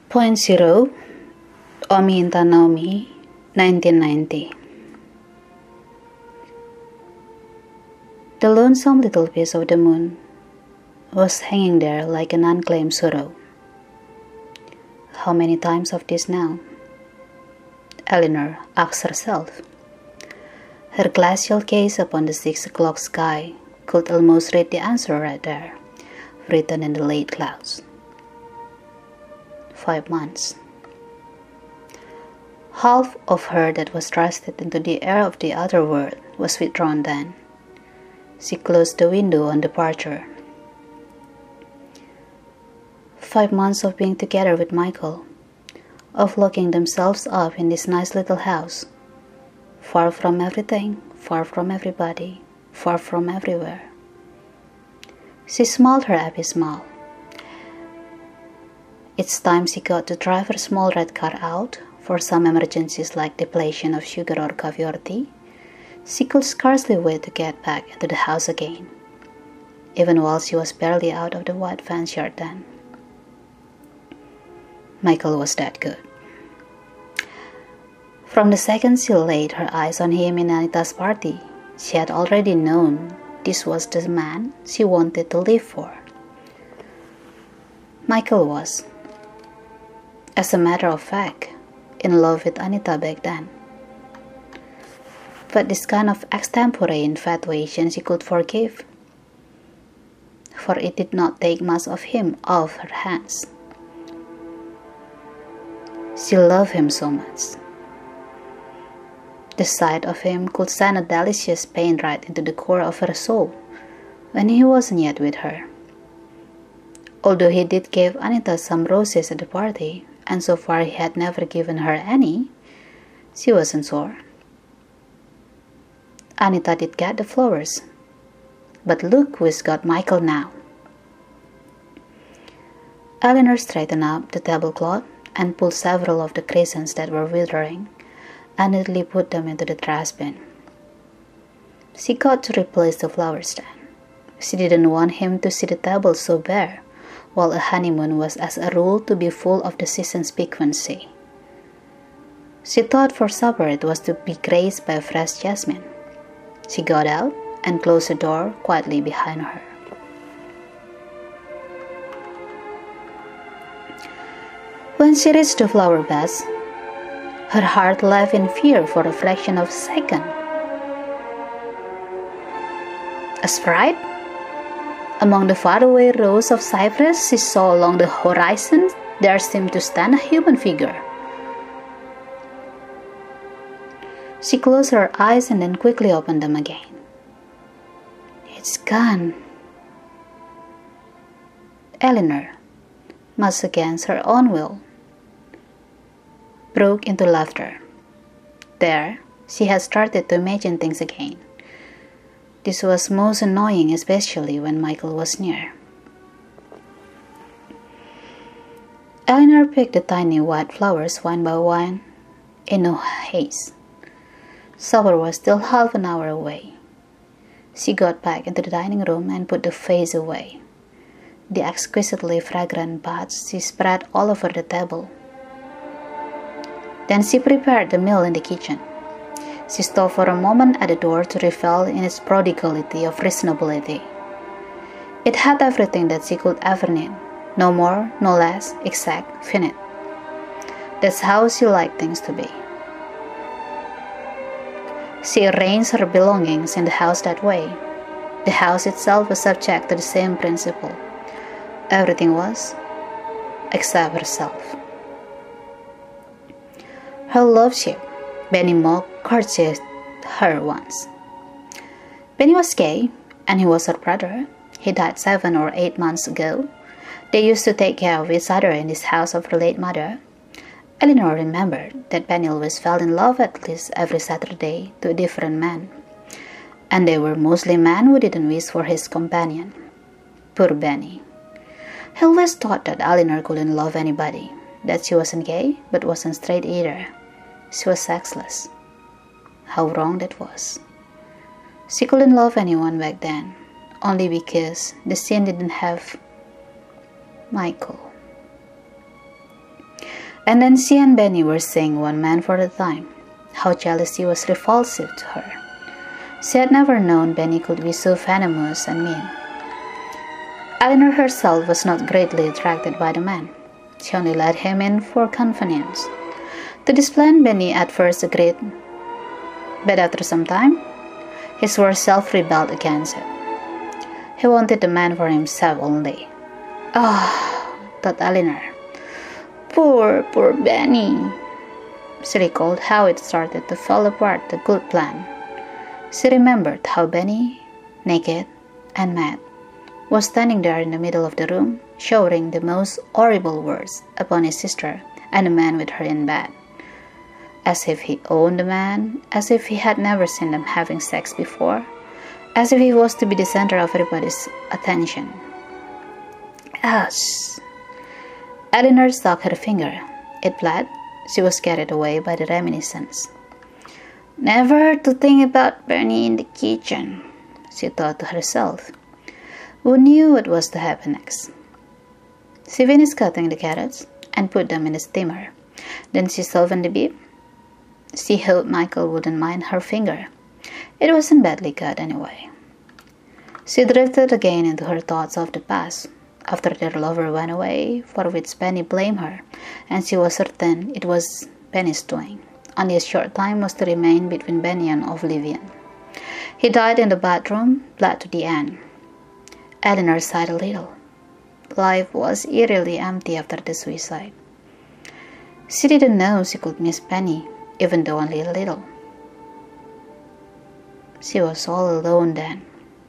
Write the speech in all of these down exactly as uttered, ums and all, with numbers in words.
Point zero, Omi and Naomi, nineteen ninety. The lonesome little piece of the moon was hanging there like an unclaimed sorrow. How many times of this now? Eleanor asked herself. Her glacial gaze upon the six o'clock sky could almost read the answer right there, written in the late clouds. Five months. Half of her that was thrusted into the air of the other world was withdrawn then. She closed the window on departure. Five months of being together with Michael, of locking themselves up in this nice little house, far from everything, far from everybody, far from everywhere. She smiled her happy smile. Each time she got to drive her small red car out for some emergencies like depletion of sugar or coffee or tea, she could scarcely wait to get back into the house again, even while she was barely out of the white fence yard then. Michael was that good. From the second she laid her eyes on him in Anita's party, she had already known this was the man she wanted to live for. Michael was, as a matter of fact, in love with Anita back then. But this kind of extempore infatuation she could forgive, for it did not take much of him off her hands. She loved him so much. The sight of him could send a delicious pain right into the core of her soul when he wasn't yet with her. Although he did give Anita some roses at the party, and so far he had never given her any, she wasn't sore. Anita did get the flowers, but look who's got Michael now. Eleanor straightened up the tablecloth and pulled several of the crescents that were withering and neatly put them into the trash bin. She got to replace the flower stand. She didn't want him to see the table so bare, while a honeymoon was as a rule to be full of the season's piquancy. She thought for supper it was to be graced by a fresh jasmine. She got out and closed the door quietly behind her. When she reached the flower vase, her heart leapt in fear for a fraction of a second. A sprite? Among the faraway rows of cypress she saw along the horizon, there seemed to stand a human figure. She closed her eyes and then quickly opened them again. It's gone. Eleanor, much against her own will, broke into laughter. There, she had started to imagine things again. This was most annoying, especially when Michael was near. Eleanor picked the tiny white flowers one by one, in no haste. Supper was still half an hour away. She got back into the dining room and put the vase away. The exquisitely fragrant buds she spread all over the table. Then she prepared the meal in the kitchen. She stopped for a moment at the door to revel in its prodigality of reasonability. It had everything that she could ever need, no more, no less, exact, finite. That's how she liked things to be. She arranged her belongings in the house that way. The house itself was subject to the same principle. Everything was, except herself. Her loveship, Benny Mock, courtesied her once. Benny was gay, and he was her brother. He died seven or eight months ago. They used to take care of each other in this house of her late mother. Eleanor remembered that Benny always fell in love at least every Saturday to a different man, and they were mostly men who didn't wish for his companion. Poor Benny. He always thought that Eleanor couldn't love anybody, that she wasn't gay but wasn't straight either. She was sexless. How wrong that was. She couldn't love anyone back then, only because the scene didn't have Michael. And then she and Benny were seeing one man for a time. How jealousy was repulsive to her. She had never known Benny could be so venomous and mean. Eleanor herself was not greatly attracted by the man. She only let him in for convenience. To this plan, Benny at first agreed, but after some time, his worst self rebelled against it. He wanted the man for himself only. Ah, oh, thought Eleanor. Poor, poor Benny. She recalled how it started to fall apart, the good plan. She remembered how Benny, naked and mad, was standing there in the middle of the room, shouting the most horrible words upon his sister and the man with her in bed. As if he owned the man, as if he had never seen them having sex before, as if he was to be the center of everybody's attention. Ouch! Eleanor stuck her finger. It bled. She was carried away by the reminiscence. Never to think about Benny in the kitchen, she thought to herself. Who knew what was to happen next? She finished cutting the carrots and put them in the steamer. Then she softened the beef. She hoped Michael wouldn't mind her finger. It wasn't badly cut anyway. She drifted again into her thoughts of the past, after their lover went away, for which Benny blamed her, and she was certain it was Benny's doing. Only a short time was to remain between Benny and Oblivion. He died in the bathroom, blood to the end. Eleanor sighed a little. Life was eerily empty after the suicide. She didn't know she could miss Benny, even though only a little. She was all alone then.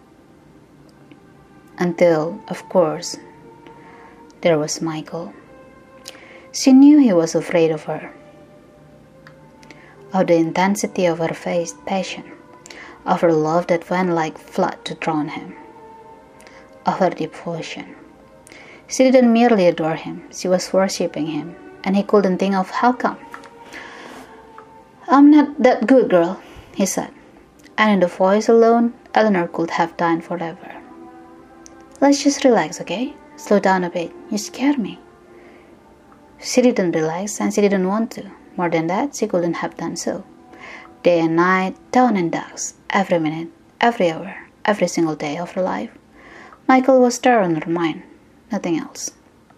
Until, of course, there was Michael. She knew he was afraid of her, of the intensity of her passion, of her love that went like flood to drown him, of her devotion. She didn't merely adore him, she was worshipping him, and he couldn't think of how come. I'm not that good girl, he said, and in the voice alone, Eleanor could have died forever. Let's just relax, okay? Slow down a bit, you scare me. She didn't relax and she didn't want to. More than that, she couldn't have done so. Day and night, dawn and dusk, every minute, every hour, every single day of her life, Michael was there on her mind, nothing else.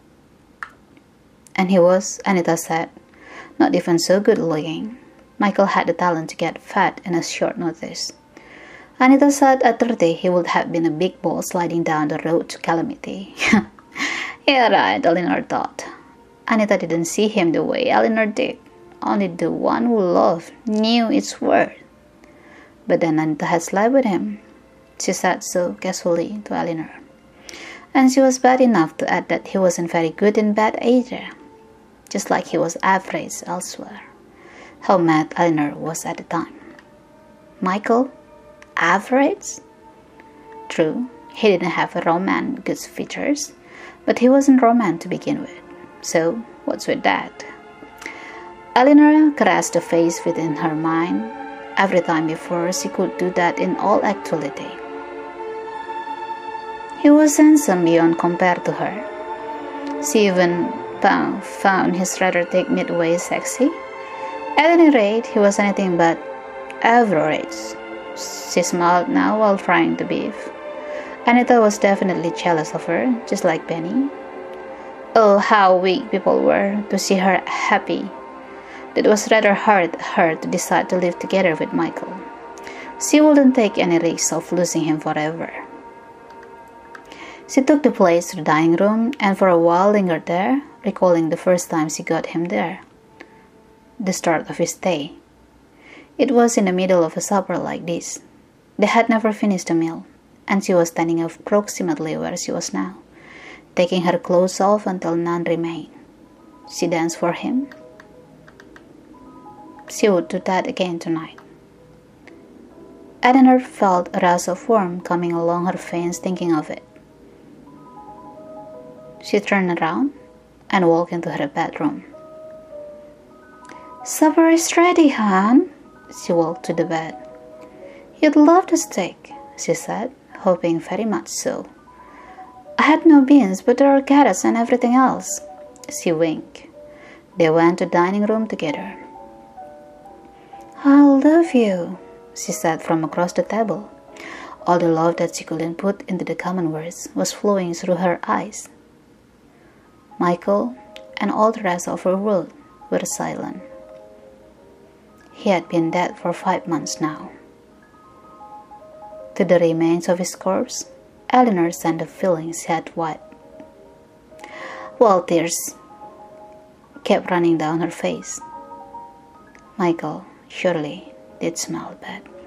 And he was, Anita said, not even so good looking. Michael had the talent to get fat in a short notice. Anita said at thirty he would have been a big ball sliding down the road to calamity. Yeah, right, Eleanor thought. Anita didn't see him the way Eleanor did. Only the one who loved knew its worth. But then Anita had slept with him. She said so casually to Eleanor. And she was bad enough to add that he wasn't very good in bed either, just like he was average elsewhere. How mad Eleanor was at the time. Michael? Average? True, he didn't have a Roman good features, but he wasn't Roman to begin with. So, what's with that? Eleanor caressed the face within her mind. Every time before, she could do that in all actuality. He was handsome beyond compare to her. She even found, found his rather thick midway sexy. At any rate, he was anything but average. She smiled now while trying to beef. Anita was definitely jealous of her, just like Benny. Oh, how weak people were to see her happy. It was rather hard her to decide to live together with Michael. She wouldn't take any risk of losing him forever. She took the place to the dining room and for a while lingered there, recalling the first time she got him there. The start of his stay. It was in the middle of a supper like this. They had never finished a meal, and she was standing approximately where she was now, taking her clothes off until none remained. She danced for him. She would do that again tonight. Eleanor felt a rush of warmth coming along her veins thinking of it. She turned around and walked into her bedroom. Supper is ready, hon. She walked to the bed. You'd love the steak, she said, hoping very much so. I had no beans, but there are carrots and everything else. She winked. They went to the dining room together. "I love you," she said from across the table. All the love that she couldn't put into the common words was flowing through her eyes. Michael and all the rest of her world were silent. He had been dead for five months now. To the remains of his corpse, Eleanor sent the feelings she had wiped, while tears kept running down her face. Michael surely did smell bad.